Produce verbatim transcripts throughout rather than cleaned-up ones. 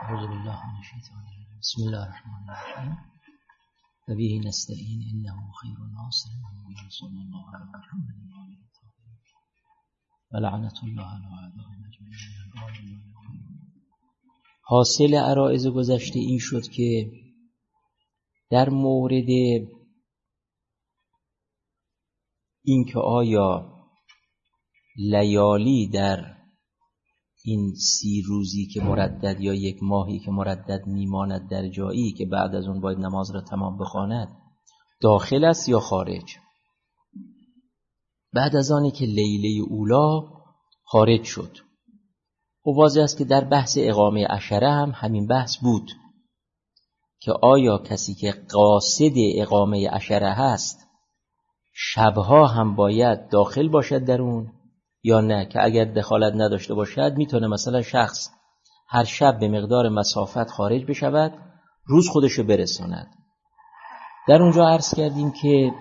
اعوذ بالله من الشیطان الرجیم. بسم الله الرحمن الرحیم. و به نستعین انه خیر الناصر و صلی الله علی محمد و آله الطاهرین و لعنت الله علی اعدائهم اجمعین. حاصل عرایض گذشته این شد که در مورد اینکه آیا لیالی در این سی روزی که مردد یا یک ماهی که مردد میماند در جایی که بعد از اون باید نماز را تمام بخواند داخل است یا خارج. بعد از آنی که لیله اولا خارج شد و واضح است که در بحث اقامه عشره هم همین بحث بود که آیا کسی که قاصد اقامه عشره هست شبها هم باید داخل باشد در اون یا نه، که اگر دخالت نداشته باشد میتونه مثلا شخص هر شب به مقدار مسافت خارج بشود، روز خودشو برساند. در اونجا عرض کردیم که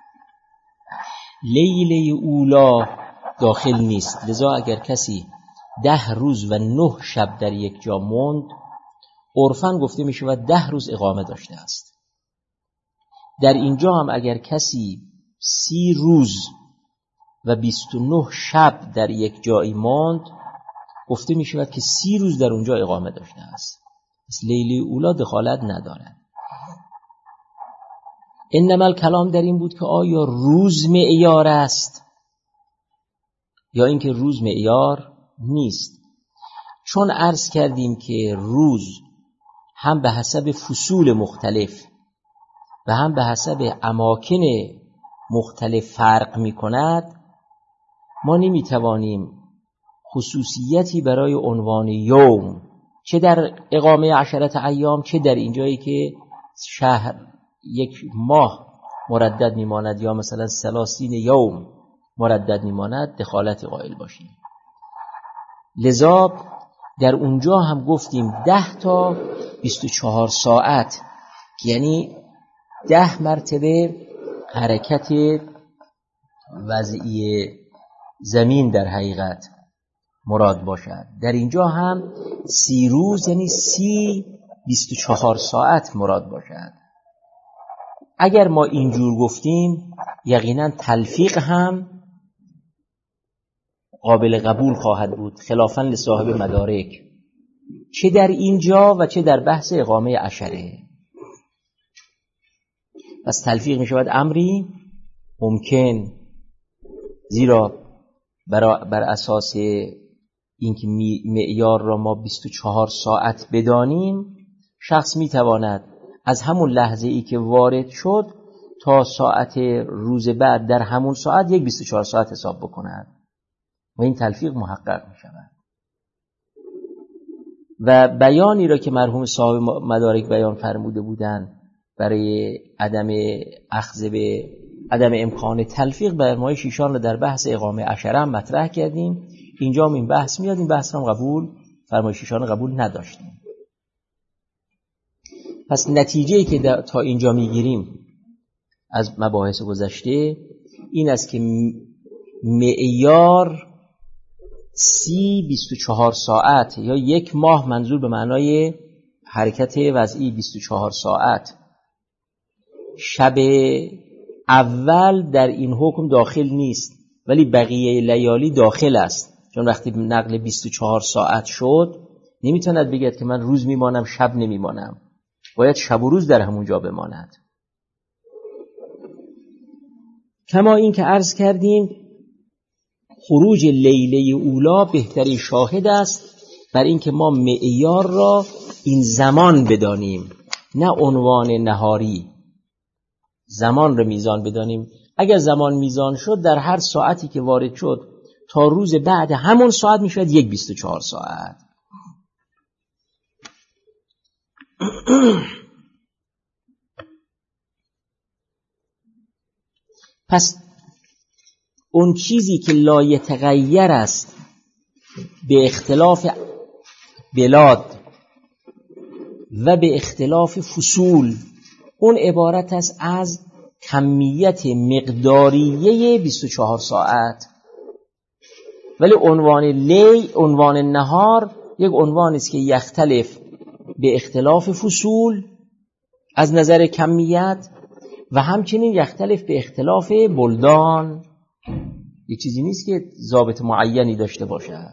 لیله اولا داخل نیست، لذا اگر کسی ده روز و نه شب در یک جا موند عرفاً گفته میشه و ده روز اقامه داشته است. در اینجا هم اگر کسی سی روز و بیست و نه شب در یک جایی ماند گفته می شود که سی روز در اونجا اقامه داشته است. پس لیله اولا دخالت ندارد. انما الکلام در این بود که آیا روز معیار است یا اینکه روز معیار نیست. چون عرض کردیم که روز هم به حسب فصول مختلف و هم به حسب اماکن مختلف فرق می کند، ما نمی توانیم خصوصیتی برای عنوان یوم چه در اقامه عشرت ایام چه در اینجایی که شهر یک ماه مردد می ماند یا مثلا ثلاثین یوم مردد می ماند دخالت قائل باشیم. لذا در اونجا هم گفتیم ده تا بیست و چهار ساعت، یعنی ده مرتبه حرکت وضعی زمین در حقیقت مراد باشد. در اینجا هم سی روز یعنی سی بیست و چهار ساعت مراد باشد. اگر ما اینجور گفتیم یقینا تلفیق هم قابل قبول خواهد بود خلافاً لصاحب مدارک، چه در اینجا و چه در بحث اقامه عشره. پس تلفیق می شود امری ممکن، زیرا بر اساس اینکه معیار را ما بیست و چهار ساعت بدانیم، شخص می تواند از همون لحظه ای که وارد شد تا ساعت روز بعد در همون ساعت یک بیست و چهار ساعت حساب بکند و این تلفیق محقق می شود. و بیانی را که مرحوم صاحب مدارک بیان فرموده بودند برای عدم اخذ به عدم امکان تلفیق برمایش ایشان را در بحث اقامه عشره هم مطرح کردیم. اینجا هم این بحث میاد، این بحث هم قبول فرمایش ایشان قبول نداشتیم. پس نتیجه‌ای که تا اینجا میگیریم از مباحث گذشته این است که معیار سی بیست و چهار ساعت یا یک ماه، منظور به معنای حرکت وضعی بیست و چهار ساعت، شب اول در این حکم داخل نیست ولی بقیه لیالی داخل است. چون وقتی نقل بیست و چهار ساعت شد نمیتوند بگید که من روز میمانم شب نمیمانم، باید شب و روز در همون جا بماند. کما این که عرض کردیم خروج لیله اولا بهترین شاهد است بر این که ما معیار را این زمان بدانیم، نه عنوان نهاری. زمان رو میزان بدانیم. اگر زمان میزان شد در هر ساعتی که وارد شد تا روز بعد همون ساعت میشود یک بیست و چهار ساعت. پس اون چیزی که لا یتغیر است به اختلاف بلاد و به اختلاف فصول، اون عبارت است از کمیت مقداریه بیست و چهار ساعت. ولی عنوان لی، عنوان نهار، یک عنوانی است که یختلف به اختلاف فصول از نظر کمیت و همچنین یختلف به اختلاف بلدان. یه چیزی نیست که ضابط معینی داشته باشد.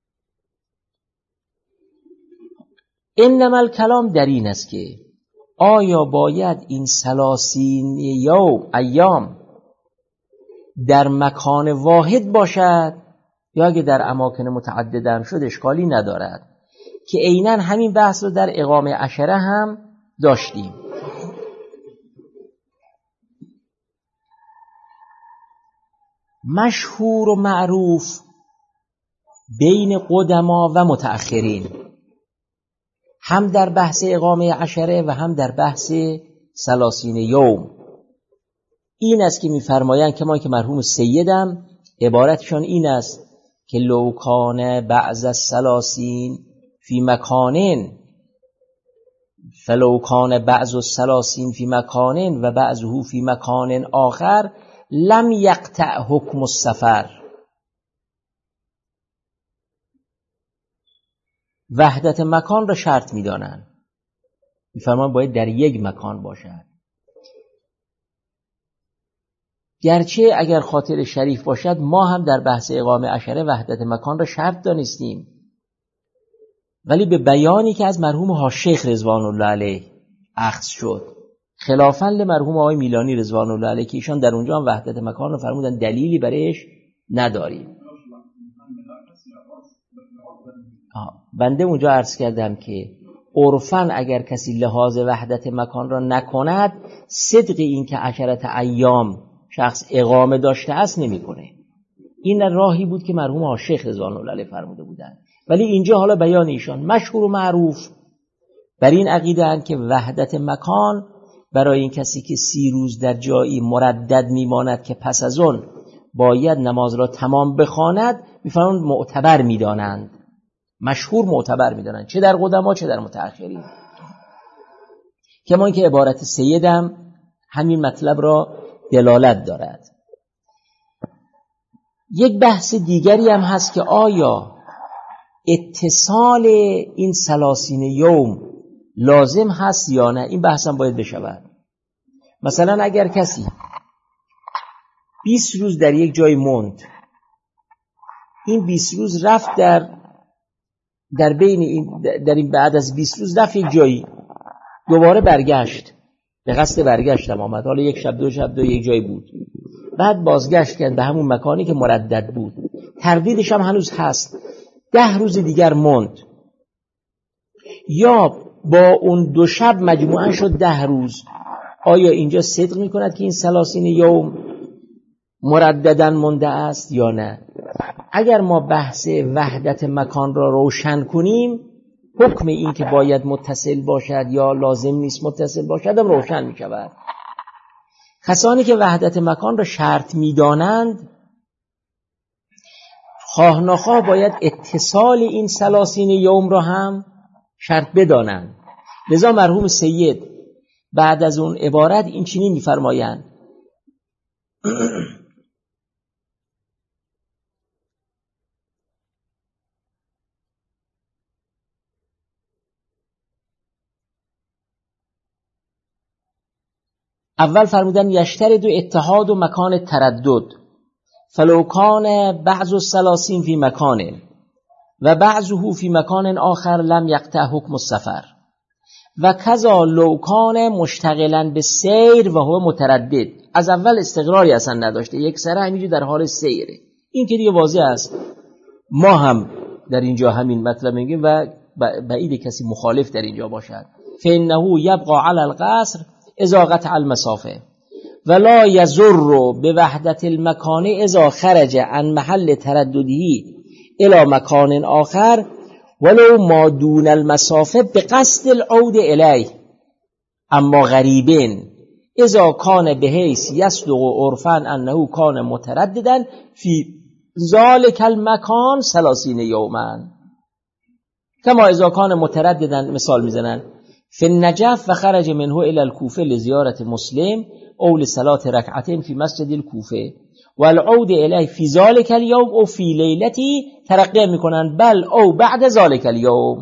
انما الکلام در این است که آیا باید این ثلاثین یوم ایام در مکان واحد باشد یا اگه در اماکن متعدده هم شد اشکالی ندارد، که عیناً همین بحث رو در اقامه عشره هم داشتیم. مشهور و معروف بین قدما و متأخرین، هم در بحث اقامه عشره و هم در بحث ثلاثین یوم، این است که می‌فرمایند که ما که مرحوم سیدم عبارتشان این است که لو کان بعض الثلاثین فی مکانن فلو کان بعض الثلاثین فی مکانن و بعضه فی مکان آخر لم یقطع حکم السفر. وحدت مکان را شرط می‌دانند، می‌فرمایند باید در یک مکان باشد. گرچه اگر خاطر شریف باشد ما هم در بحث اقامه عشره وحدت مکان را شرط دانستیم، ولی به بیانی که از مرحوم حاج‌شیخ رضوان الله علیه اخذ شد خلافاً لمرحوم آقای میلانی رضوان الله علیه که ایشان در اونجا هم وحدت مکان رو فرمودن دلیلی برایش نداریم. بنده اونجا عرض کردم که عرفاً اگر کسی لحاظ وحدت مکان را نکند، صدق این که عشرت ایام شخص اقامه داشته است نمی کنه. این راهی بود که مرحوم حاج‌شیخ رضوان الله علیه فرموده بودند، ولی اینجا حالا بیان ایشان مشهور و معروف بر این عقیده اند که وحدت مکان برای این کسی که سی روز در جایی مردد میماند که پس از اون باید نماز را تمام بخواند، میفرمایند معتبر میدانند، مشهور معتبر میدانند، چه در قدما چه در متأخرین. کما اینکه عبارت سیدم همین مطلب را دلالت دارد. یک بحث دیگری هم هست که آیا اتصال این ثلاثین یوم لازم هست یا نه. این بحث هم باید بشود. مثلا اگر کسی بیست روز در یک جای موند، این بیست روز رفت در در بین این در این بعد از بیست روز رفت یک جایی، دوباره برگشت، به قصد برگشتم آمد، حالا یک شب دو شب دو یک جایی بود، بعد بازگشت کرد به همون مکانی که مردد بود، تردیدش هم هنوز هست، ده روز دیگر موند، یا با اون دو شب مجموعاً شد ده روز، آیا اینجا صدق میکند که این ثلاثین یوم مرددن مونده است یا نه؟ اگر ما بحث وحدت مکان را روشن کنیم، حکم این که باید متصل باشد یا لازم نیست متصل باشد هم روشن می شود. کسانی که وحدت مکان را شرط می دانند، خواه نخواه باید اتصال این ثلاثین یوم را هم شرط بدانند. لذا مرحوم سید بعد از اون عبارت این چنین می فرمایند: اول فرمودن یشترط اتحاد و مکان تردد، فلو کان بعض الثلاثین فی مکان و بعضه فی مکان آخر لم یقطع حکم السفر و کذا لو کان مشتغلا به سیر و هو متردد. از اول استقراری اصلا نداشته، یک سره همینجور در حال سیره. این که دیگه واضح است، ما هم در اینجا همین مطلب میگیم و بعید کسی مخالف در اینجا باشد. فانه یبقى علی القصر اذا قطع المسافه ولا یضر بوحدت المکان اذا خرج عن محل تردده الى مکان آخر ولو ما دون المسافه بقصد العود الیه. اما غریبین اذا کان بحیث یصدق عرفا انه کان مترددا فی ذلک المکان ثلاثین یوما کما اذا کان مترددا. مثال میزنن فی النجف و خرج منه الى الکوفه لزیارت مسلم او لصلاة رکعتین فی مسجد الکوفه والعود الیه فی ذلک الیوم او فی لیلتی ترقیه میکنن بل او بعد ذلک الیوم.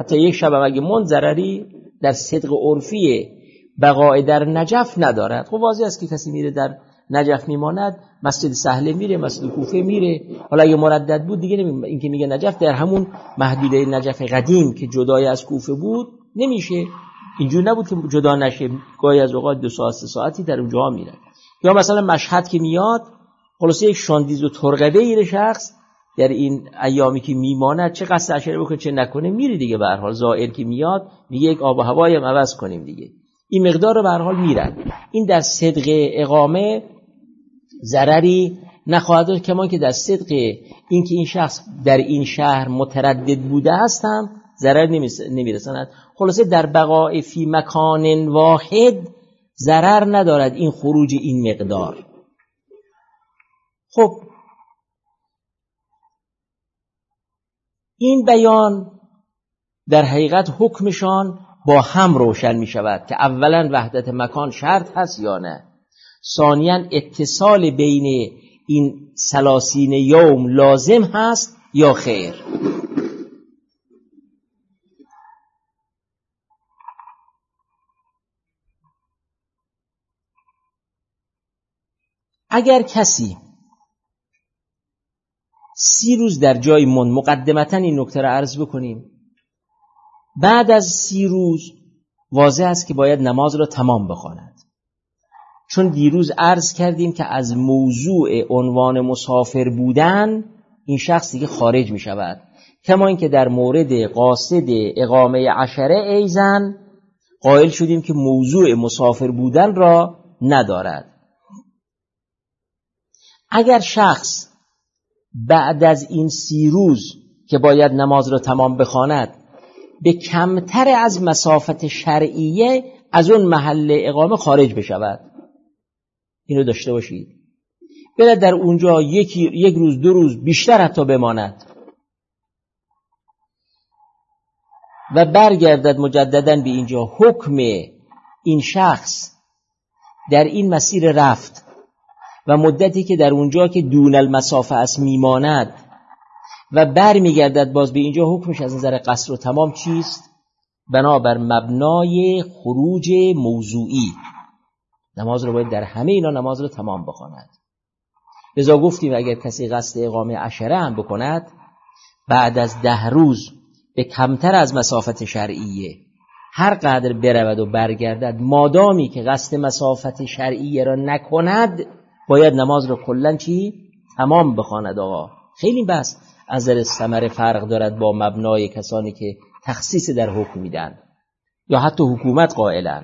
حتی یک شب هم اگه مون ضرری در صدق عرفی بقای در نجف ندارد. خب واضح است که کسی میره در نجف میماند، مسجد سهله میره، مسجد کوفه میره. حالا اگه مردد بود دیگه نمی... این که میگه نجف در همون محدوده نجف قدیم که جدای از کوفه بود نمیشه. اینجور نبود که جدا نشه، گاهی از اوقات دو ساعت سه ساعتی در اونجا میره. یا مثلا مشهد که میاد، خلاصه یک شاندیز و ترقبه ایره شخص در این ایامی که میماند، چه قصد عشره بکنه چه نکنه میری دیگه. به هر حال زائر که میاد میگه یک آب و هوایی هم عوض کنیم دیگه، این مقدار رو به هر حال میرن. این در صدق اقامه ضرری نخواهد داشت، کما که در صدق این که این شخص در این شهر متردد بوده است هم ضرر نمیرساند. خلاصه در بقای فی مکان واحد ضرر ندارد این خروج این مقدار. خب این بیان در حقیقت حکمشان با هم روشن می شود که اولا وحدت مکان شرط هست یا نه، ثانیا اتصال بین این ثلاثین یوم لازم هست یا خیر. اگر کسی سی روز در جای من، مقدمتا این نکته را عرض بکنیم، بعد از سی روز واضح است که باید نماز را تمام بخواند، چون دیروز عرض کردیم که از موضوع عنوان مسافر بودن این شخص دیگه خارج می شود. کما اینکه در مورد قاصد اقامه عشره ایزن قائل شدیم که موضوع مسافر بودن را ندارد. اگر شخص بعد از این سی روز که باید نماز را تمام بخواند به کمتر از مسافت شرعیه از اون محل اقامه خارج بشود، اینو داشته باشید، بلا در اونجا یکی یک روز دو روز بیشتر حتی بماند و برگردد مجددا به اینجا، حکم این شخص در این مسیر رفت و مدتی که در اونجا که دون المسافه است میماند و بر میگردد باز به اینجا، حکمش از نظر قصر و تمام چیست؟ بنابر مبنای خروج موضوعی نماز رو باید در همه اینا نماز رو تمام بخواند. لذا گفتیم اگر کسی قصد اقامه عشره هم بکند بعد از ده روز به کمتر از مسافت شرعیه هر قدر برود و برگردد، مادامی که قصد مسافت شرعیه را نکند باید نماز رو کلن چی؟ تمام بخواند. آقا خیلی بس از نظر ثمره فرق دارد با مبنای کسانی که تخصیص در حکم میدن یا حتی حکومت قائلن،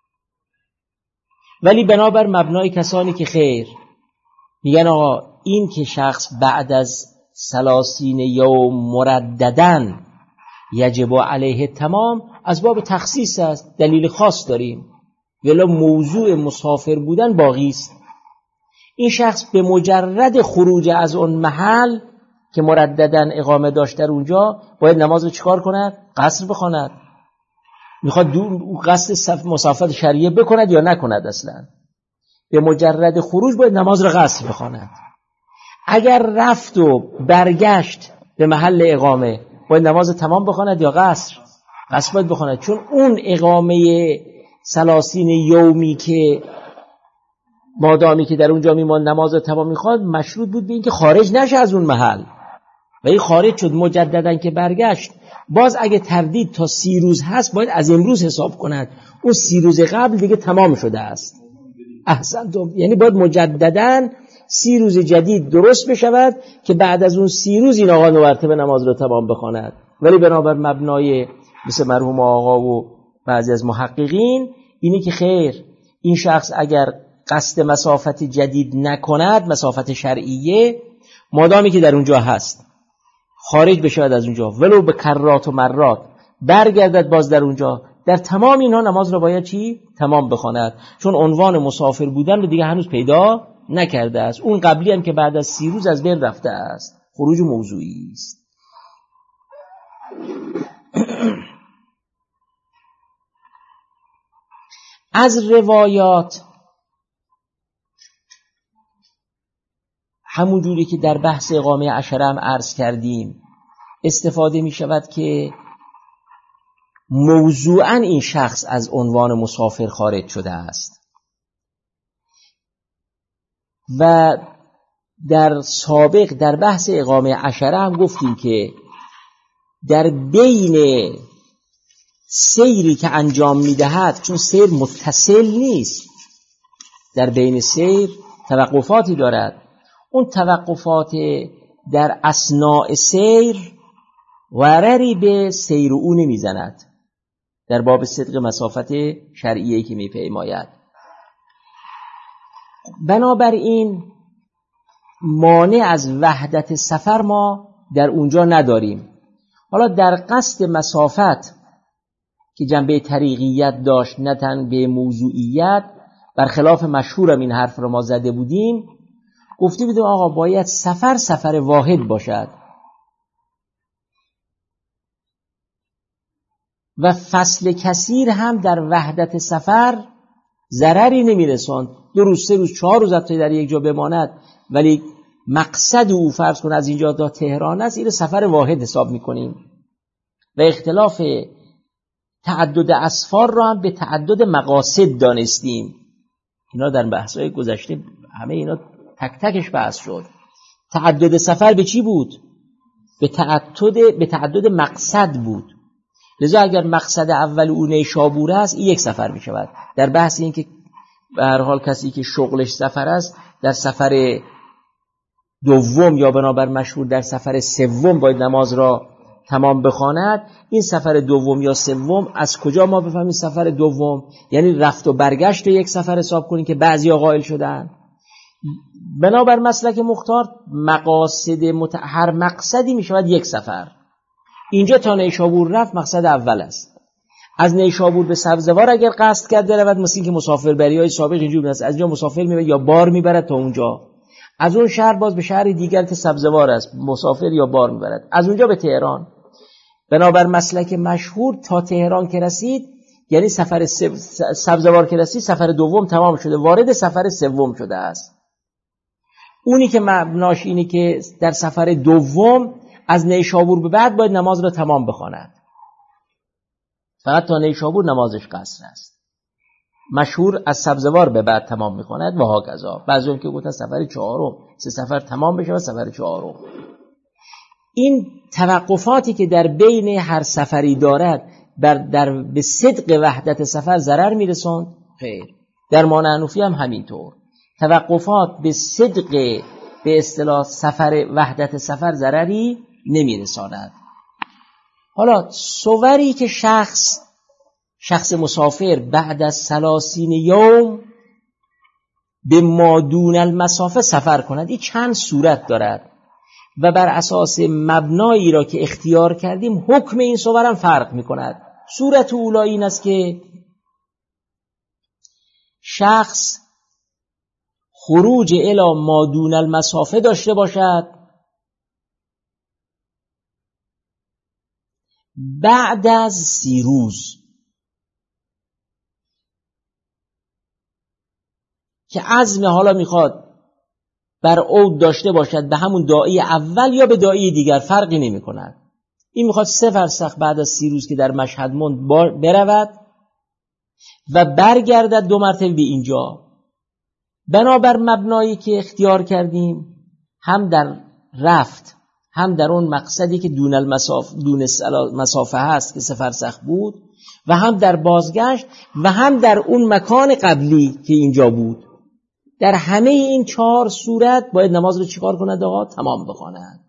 ولی بنابر مبنای کسانی که خیر میگن آقا این که شخص بعد از ثلاثین یوم مرددن یجب علیه تمام از باب تخصیص است، دلیل خاص داریم، ولی موضوع مسافر بودن باقی است. این شخص به مجرد خروج از اون محل که مرددن اقامه داشت در اونجا باید نماز رو چیکار کند؟ قصر بخواند. میخواد دو قصد مسافت شرعیه بکند یا نکند، اصلا به مجرد خروج باید نماز رو قصر بخواند. اگر رفت و برگشت به محل اقامه باید نماز تمام بخواند یا قصر؟ قصر باید بخواند، چون اون اقامه ثلاثین یومی که مادامی که در اونجا میمان نماز تمام میخواد مشروط بود به این که خارج نشه از اون محل و این خارج شد مجددا که برگشت، باز اگه تردید تا سی روز هست باید از امروز حساب کند، اون سی روز قبل دیگه تمام شده است. احسنتم، یعنی باید مجددا سی روز جدید درست بشود که بعد از اون سی روز این آقا مرتبه نماز رو تمام بخواند. ولی بنابر مبنای مثل مرحوم آقا و بعضی از محققین اینی که خیر این شخص اگر قصد مسافت جدید نکند، مسافت شرعیه، مادامی که در اونجا هست خارج بشود از اونجا ولو به کرات و مرات برگردد باز در اونجا، در تمام اینها نماز رو باید چی؟ تمام بخواند، چون عنوان مسافر بودن رو دیگه هنوز پیدا نکرده است. اون قبلی هم که بعد از سی روز از بین رفته است، خروج موضوعی است. از روایات همون جوری که در بحث اقامه عشره هم عرض کردیم استفاده می شود که موضوعاً این شخص از عنوان مسافر خارج شده است. و در سابق در بحث اقامه عشره هم گفتیم که در بین سیری که انجام میدهد، چون سیر متصل نیست، در بین سیر توقفاتی دارد، اون توقفات در اثناء سیر ضرری به سیر او نمیزند در باب صدق مسافت شرعیه‌ای که میپیماید. بنابراین مانع از وحدت سفر ما در اونجا نداریم. حالا در قصد مسافت که جنبه طریقیت داشت نه تنبه موضوعیت، برخلاف مشهورم این حرف رو ما زده بودیم، گفته بودیم آقا باید سفر سفر واحد باشد و فصل کثیر هم در وحدت سفر ضرری نمیرساند. دو روز سه روز چهار روز حتی در یک جا بماند ولی مقصد او فرض کن از اینجا تا تهران است، این سفر واحد حساب میکنیم. و اختلاف تعدد اسفار را هم به تعدد مقاصد دانستیم. اینا در بحث‌های گذشته همه اینا تک تکش بحث شد. تعدد سفر به چی بود؟ به تعدد به تعدد مقصد بود. لذا اگر مقصد اول او نیشابور است، این یک سفر می شود. در بحث این که به هر حال کسی که شغلش سفر است در سفر دوم یا بنابر مشهور در سفر سوم باید نماز را تمام بخواند، این سفر دوم یا سوم از کجا ما بفهمیم سفر دوم؟ یعنی رفت و برگشت یک سفر حساب کنیم که بعضیا قائل شدن. بنابر مسلک مختار مقاصد مت... هر مقصدی می شود یک سفر. اینجا تا نیشابور رفت مقصد اول است. از نیشابور به سبزوار اگر قصد کرده رود، مثل این که مسافر بریای سابق اینجوری است، از اینجا مسافر میبرد یا بار میبرد تا اونجا، از اون شهر باز به شهر دیگر که سبزوار است مسافر یا بار میبرد، از اونجا به تهران. بنابر مسلک مشهور تا تهران که رسید یعنی سفر سبزوار که رسید سفر دوم تمام شده، وارد سفر سوم شده است. اونی که مبناش اینی که در سفر دوم از نیشابور به بعد باید نماز را تمام بخواند، فقط تا نیشابور نمازش قصر است. مشهور از سبزوار به بعد تمام میخواند و هاکذا. بعضی هم که گفتن سفر چهارم سه سفر تمام بشه و سفر چهارم. این توقفاتی که در بین هر سفری دارد بر در به صدق وحدت سفر ضرر میرسوند؟ خیر. در مانع حنفی هم همینطور. توقفات به صدق به اصطلاح سفر وحدت سفر ضرری نمیرساند. حالا صوری که شخص شخص مسافر بعد از ثلاثین یوم به ما دون المسافه سفر کند، این چند صورت دارد و بر اساس مبنایی را که اختیار کردیم حکم این صور هم فرق می کند. صورت اولی این است که شخص خروج الی ما دون المسافه داشته باشد بعد از سی روز، که عزم حالا میخواد بر عود داشته باشد به همون داعی اول یا به داعی دیگر فرقی نمی کند. این میخواد سه فرسخ بعد از سی روز که در مشهد مند برود و برگردد دو مرتبه به اینجا. بنابر مبنایی که اختیار کردیم هم در رفت هم در اون مقصدی که دون المسافه دون مسافه هست که سه فرسخ بود و هم در بازگشت و هم در اون مکان قبلی که اینجا بود، در همه این چهار صورت باید نماز رو چیکار کند آقا؟ تمام بخواند.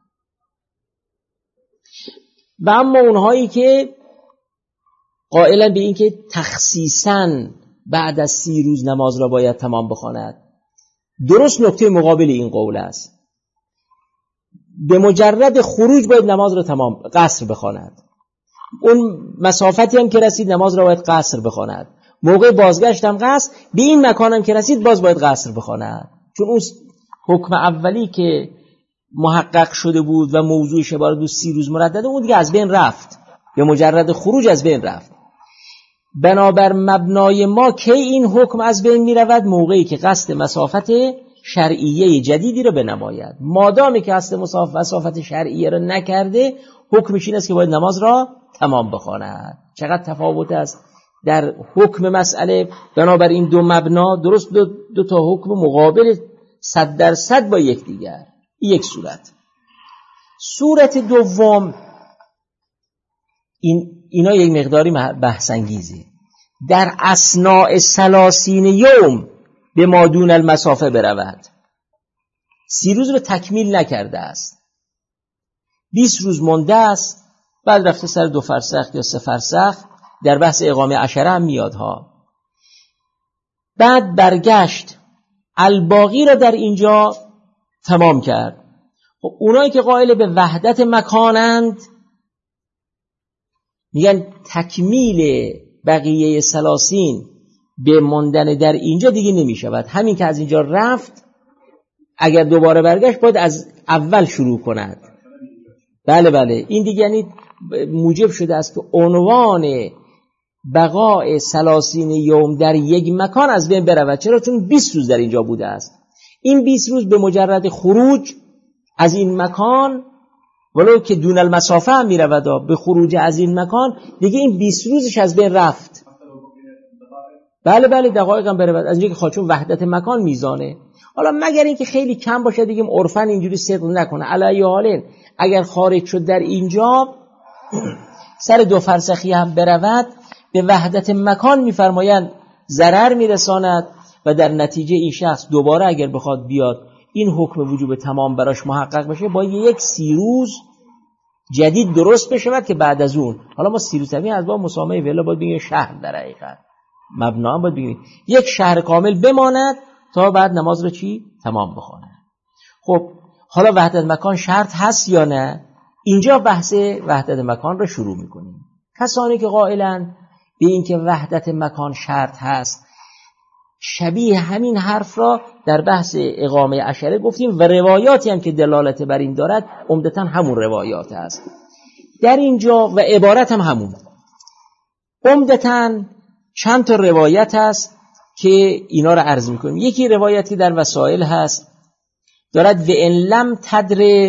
و اما اونهایی که قائلن به این که تخصیصاً بعد از سی روز نماز را باید تمام بخواند، درست نکته مقابل این قول است. به مجرد خروج باید نماز را تمام قصر بخواند. اون مسافتی هم که رسید نماز را باید قصر بخواند. موقع بازگشت هم قصر، به این مکان هم که رسید باز باید قصر بخواند. چون اون حکم اولی که محقق شده بود و موضوع شبار دو سی روز مردده، اون دیگه از بین رفت، به مجرد خروج از بین رفت. بنابر مبنای ما که این حکم از بین می رود موقعی که قصد مسافت شرعیه جدیدی رو بنماید. مادامی که قصد مسافت شرعیه رو نکرده، حکمش این است که باید نماز را تمام بخواند. چقدر تفاوت است در حکم مسئله. بنابراین دو مبنا درست دو, دو تا حکم مقابل صد درصد با یکدیگر. یک صورت. صورت دوم این اینا یک مقداری بحث انگیزه. در اثناء ثلاثین یوم به ما دون المسافه برود. سی روز رو تکمیل نکرده است، بیست روز مونده است، بعد رفته سر دو فرسخ یا سه فرسخ. در بحث اقامه عشره هم میاد ها. بعد برگشت الباقی را در اینجا تمام کرد. خب اونایی که قائل به وحدت مکانند میگن تکمیل بقیه سلاسین به ماندن در اینجا دیگه نمیشود. همین که از اینجا رفت اگر دوباره برگشت باید از اول شروع کند. بله بله این دیگه یعنی موجب شده است که عنوان بقاء سلاسین یوم در یک مکان از بین برود. چرا؟ چون بیست روز در اینجا بوده است. این بیست روز به مجرد خروج از این مکان ولو که دون المسافه هم می رود، به خروج از این مکان دیگه این بیست روزش از بین رفت. بله بله دقایق هم برود از اینجا که خواهد، چون وحدت مکان میزانه. حالا مگر اینکه خیلی کم باشه دیگه عرفن اینجوری صدق نکنه. علی حالین اگر خارج شد در اینجا سر دو فرسخی هم برود به وحدت مکان میفرمایند ضرر میرساند و در نتیجه این شخص دوباره اگر بخواد بیاد این حکم وجوب تمام براش محقق بشه با یک سی روز جدید درست بشه که بعد از اون حالا ما سی روز همین از با مسامحه ولا باید بگیم شهر در حقیقت مبنا هم باید بگیم یک شهر کامل بماند تا بعد نماز رو چی تمام بخونه. خب حالا وحدت مکان شرط هست یا نه؟ اینجا بحث وحدت مکان رو شروع میکنیم. کسانی که قائلن به این که وحدت مکان شرط هست شبیه همین حرف را در بحث اقامه عشره گفتیم و روایاتی هم که دلالت بر این دارد عمدتاً همون روایات هست در اینجا و عبارت هم همون. عمدتاً چند تا روایت هست که اینا را عرض میکنیم. یکی روایتی در وسائل هست دارد و ان لم تدر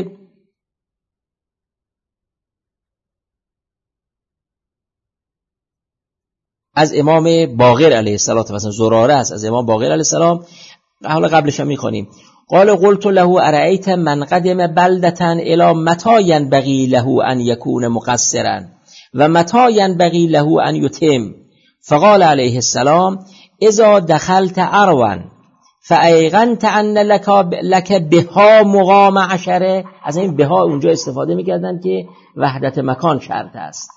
از امام باقر علیه السلام، مثلا زراره است از امام باقر علیه السلام. حالا قبلش هم میخونیم قال قلت له ارأیت من قدم بلدة الی متى ينبغي له ان يكون مقصرا و متى ينبغي له ان يتم فقال علیه السلام اذا دخلت اروا فایقنت ان لك لك بها مقام عشره. از این بها اونجا استفاده میکردن که وحدت مکان شرط است.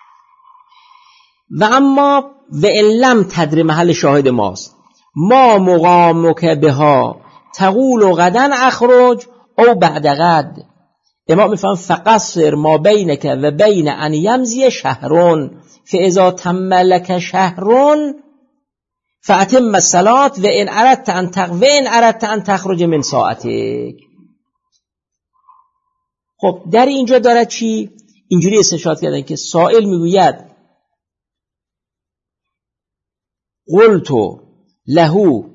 و اما و ان لم تدر محل شاهد ماست ما مقامک بها تقول غدا اخرج او بعد غد. امام میفهم فقصر ما بینک و بین ان یمضی شهرون فاذا تم لك شهرون فاتم الصلاه و ان اردت ان تق و ان اردت ان تخرج من ساعتک. خب در اینجا داره چی اینجوری استشهاد کردن که سائل میگوید قلت له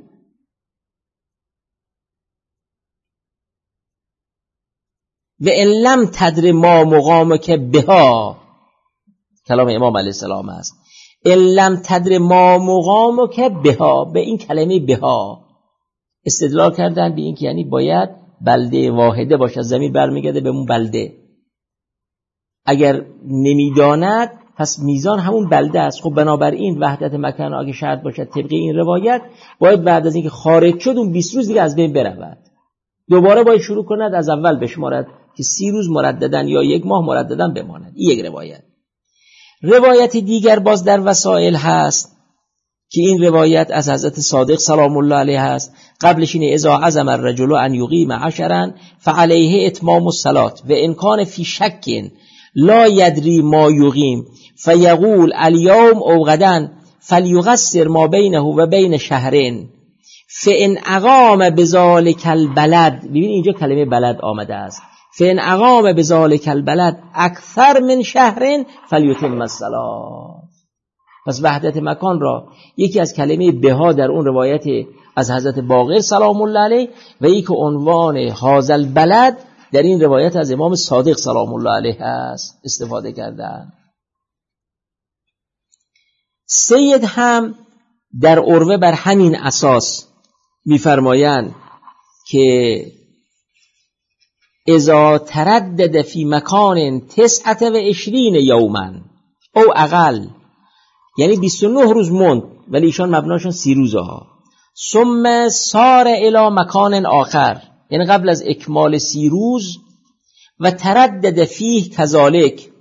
و ان لم تدر ما مقامک بها، کلام امام علیه السلام است، ان لم تدر ما مقامک بها، به این کلمه بها استدلال کردن به این که یعنی باید بلده واحده باشه، زمین برمیگرده به اون بلده. اگر نمیداند پس میزان همون بلده است. خب بنابراین وحدت مکان اگه شرط باشد طبق این روایت باید بعد از اینکه خارج شد اون بیست روز دیگه از بین برود، دوباره باید شروع کند از اول بشمارد که سی روز مرددن یا یک ماه مرددن بماند. این یک روایت. روایت دیگر باز در وسائل هست که این روایت از حضرت صادق سلام الله علیه هست. قبلش اینه اذا عزم الرجل ان یقیم عشرا فعلیه اتمام الصلاة و ان کان فی شک لا یدری ما یقیم فیقول الیوم او غدا فلیقصر ما بینه و بین شهرین فان اقام بذلک البلد. ببین اینجا کلمه بلد آمده است. فان اقام بذلک البلد اکثر من شهرین فلیتم الصلاة. پس وحدت مکان را یکی از کلمه بها در اون روایت از حضرت باقر سلام الله علیه و یکی عنوان هذا البلد در این روایت از امام صادق سلام الله علیه است استفاده کردن. سید هم در عروه بر همین اساس می‌فرمایند که اذا تردد فی مکان تسعة و عشرین یوما او اقل، یعنی بیست و نه روز موند ولی ایشان مبناشون سی روزه ها، ثم سار الی مکان آخر، یعنی قبل از اکمال سی روز، و تردد فیه کذالک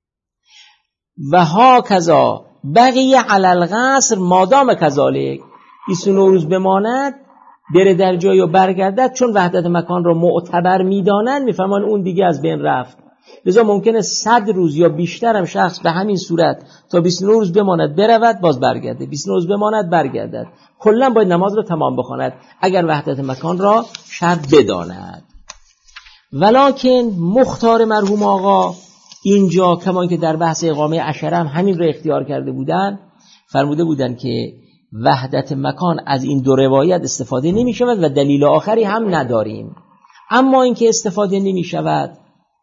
و ها کذا بقیه علی القصر مادام کذالک، بیست و نه روز بماند بره در جای و برگردد، چون وحدت مکان را معتبر میدانند میفهمان اون دیگه از بین رفت. لذا ممکنه صد روز یا بیشتر هم شخص به همین صورت تا بیست و نه روز بماند برود باز برگرده، بیست و نه روز بماند برگردد، کلا باید نماز را تمام بخواند اگر وحدت مکان را شرط بداند. ولکن مختار مرحوم آقا اینجا کمان که در بحث اقامه عشره هم همین را اختیار کرده بودن، فرموده بودن که وحدت مکان از این دو روایت استفاده نمی شود و دلیل آخری هم نداریم. اما اینکه استفاده نمی شود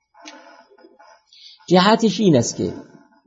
جهتش این است که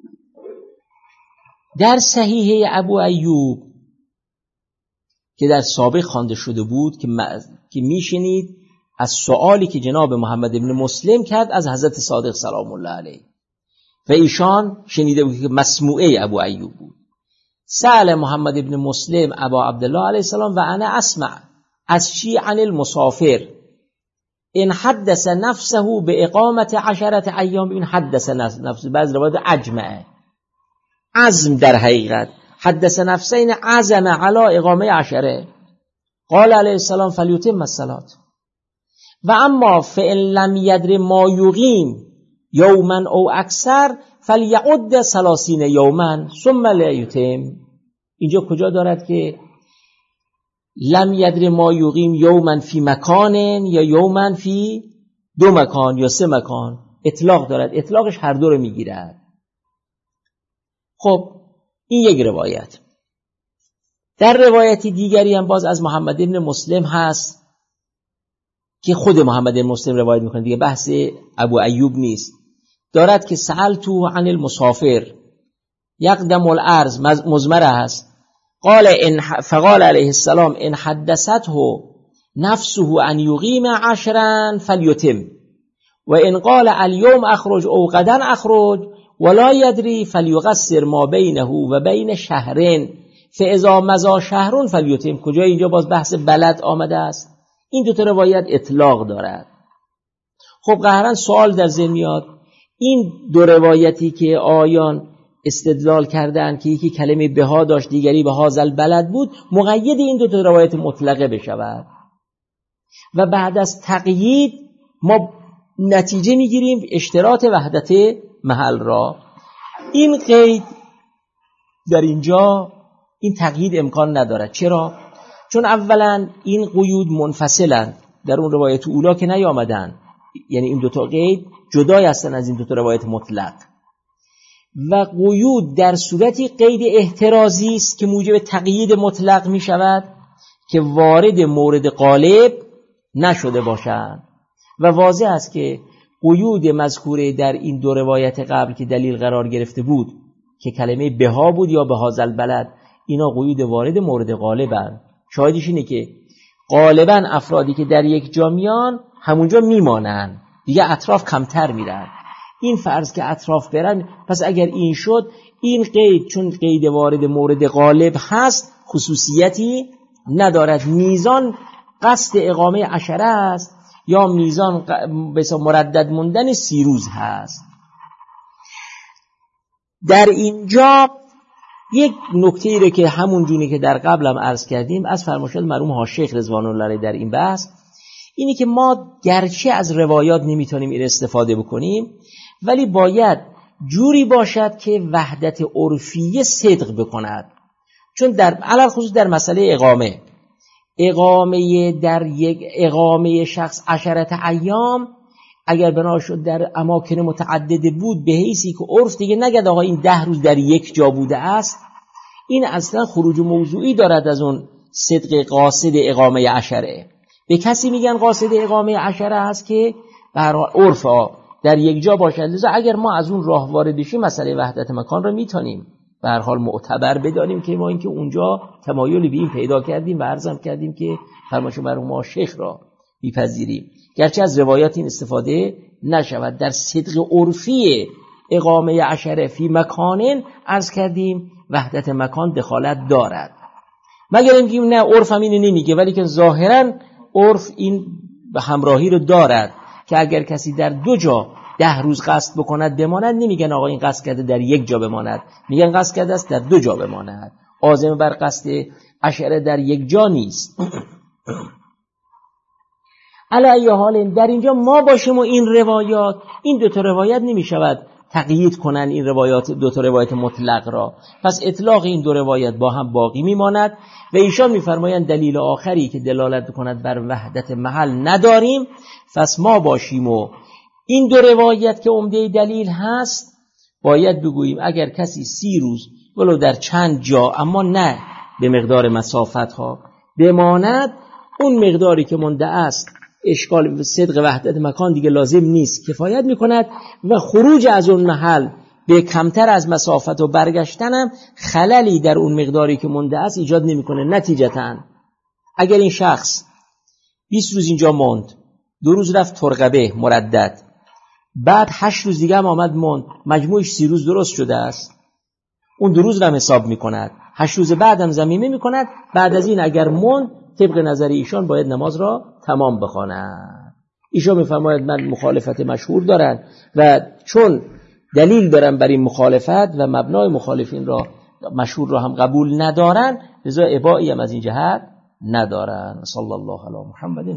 در صحیحه ابو ایوب که در سابق خوانده شده بود که, م... که میشنید از سوالی که جناب محمد ابن مسلم کرد از حضرت صادق سلام الله علیه و ایشان شنیده بود که مسموعه ابو ایوب بود. سأل محمد ابن مسلم ابا عبدالله علیه السلام و انا اسمع از چی؟ عن المسافر ان حدث نفسه به اقامت عشرت ایام. این حدث نفسه بعض روایت اجمعه، عزم در حقیقت حدث نفسه این عزم علی اقامه عشره. قال علیه السلام فلیتم الصلاة و اما فإن لم یدر ما یقیم یوما او اکثر فلیعد ثلاثین یوما ثم لیتم. اینجا کجا دارد که لم یدر ما یقیم یوما فی مکان یا یوما فی دو مکان یا سه مکان؟ اطلاق دارد، اطلاقش هر دو رو میگیرد. خب این یک روایت. در روایتی دیگری هم باز از محمد ابن مسلم هست که خود محمد ابن مسلم روایت میکنه، دیگه بحث ابو ایوب نیست. دارد که سألتو عن المسافر یقدم الارض، مزمره هست. قال ان فقال علیه السلام ان حدثته نفسه ان یقیم عشرا فلیتم و ان قال اليوم اخرج او غدا اخرج ولا یدری فلیقصر ما بینه و بین شهرین فاذا مضى شهر فلیتم. کجا اینجا باز بحث بلد آمده است؟ این دو تا روایت اطلاق دارد. خب قهرن سوال در ذهن میاد، این دو روایتی که آیان استدلال کردن که یکی کلمه بها داشت دیگری به هازل بلد بود، مقید این دو تا روایت مطلقه بشود و بعد از تقیید ما نتیجه میگیریم اشتراط وحدت محل را. این قید در اینجا این تقیید امکان ندارد. چرا؟ چون اولا این قیود منفصلند، در اون روایت اولا که نیامدن، یعنی این دو تا قید جدای هستن از این دو تا روایت مطلق. و قیود در صورتی قید احترازی است که موجب تقیید مطلق می شود که وارد مورد غالب نشده باشند و واضح است که قیود مذکوره در این دو روایت قبل که دلیل قرار گرفته بود که کلمه بها بود یا به هازل بلد، اینا قیود وارد مورد غالبند. شاهدش اینه که غالبا افرادی که در یک جا میان همونجا میمانن، دیگه اطراف کمتر میرن. این فرض که اطراف برن، پس اگر این شد این قید چون قید وارد مورد غالب هست خصوصیتی ندارد. میزان قصد اقامه عشره است یا میزان بسا مردد موندن سی روز هست. در اینجا یک نکته ای که همون جونی که در قبل هم عرض کردیم از فرمایشات مرحوم حاجی رضوان الله علیه در این بحث، اینی که ما گرچه از روایات نمیتونیم این استفاده بکنیم ولی باید جوری باشد که وحدت عرفیه صدق بکند. چون در علل خصوص در مسئله اقامه اقامه در یک اقامه شخص عشرت ایام اگر بنا شد در اماکن متعدده بود به حیثی که عرف دیگه نگد آقا این ده روز در یک جا بوده است، این اصلا خروج موضوعی دارد از اون صدق قاصد اقامه عشره. به کسی میگن قاصد اقامه عشره است که بر عرف در یک جا باشد. لذا اگر ما از اون راه وارد شیم مسئله وحدت مکان رو میتونیم به هر حال معتبر بدانیم که ما اینکه اونجا تمایلی به این پیدا کردیم و عرضم کردیم که فرمایش مرحوم ما شیخ را میپذیریم، گرچه از روایات این استفاده نشود. در صدق عرفی اقامه عشره فی مکانن عرض کردیم وحدت مکان دخالت دارد، مگر اینکه نه عرف هم اینو نمیگه، ولی که ظاهرا عرف این به همراهی رو دارد که اگر کسی در دو جا ده روز قصد بکند بماند، نمیگن آقا این قصد کرده در یک جا بماند، میگن قصد کرده است در دو جا بماند. عازم بر قصد عشره در یک جا نیست. علی ای حال در اینجا ما باشیم و این روایات، این دو تا روایت نمیشود تقیید کنن این روایات، دو تا روایت مطلق را، پس اطلاق این دو روایت با هم باقی میماند و ایشان میفرمایند دلیل آخری که دلالت کند بر وحدت محل نداریم، پس ما باشیم و این دو روایت که عمده دلیل هست باید بگوییم اگر کسی سی روز ولو در چند جا اما نه به مقدار مسافت ها بماند، اون مقداری که مونده است اشکال صدق وحدت مکان دیگه لازم نیست، کفایت میکند و خروج از اون محل به کمتر از مسافت و برگشتنم خللی در اون مقداری که مونده است ایجاد نمیکنه. نتیجتاً اگر این شخص بیست روز اینجا موند، دو روز رفت ترقبه مردد، بعد هشت روز دیگه هم آمد موند، مجموعش سی روز درست شده است، اون دو روز رو هم حساب میکند، هشت روز بعد هم ضمیمه میکند، بعد از این اگر موند طبق نظر ایشان باید نماز را تمام بخواند. ایشان میفرماید من مخالفت مشهور دارن و چون دلیل دارن بر این مخالفت و مبنای مخالفین را مشهور را هم قبول ندارن، لذا ابایی هم از این جهت ندارن. صلی الله علی محمد.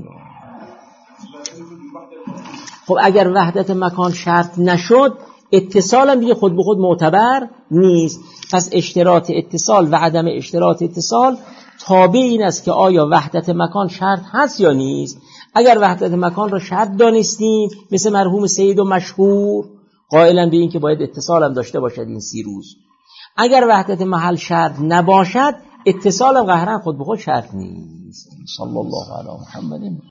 خب اگر وحدت مکان شرط نشد، اتصال هم دیگه خود به خود معتبر نیست. پس اشتراط اتصال و عدم اشتراط اتصال تابع این است که آیا وحدت مکان شرط هست یا نیست. اگر وحدت مکان را شرط دانستیم، مثل مرحوم سید و مشهور قائلا به این که باید اتصال هم داشته باشد این سی روز، اگر وحدت محل شرط نباشد، اتصال هم قهرن خود به خود شرط نیست. صلی الله علی محمد.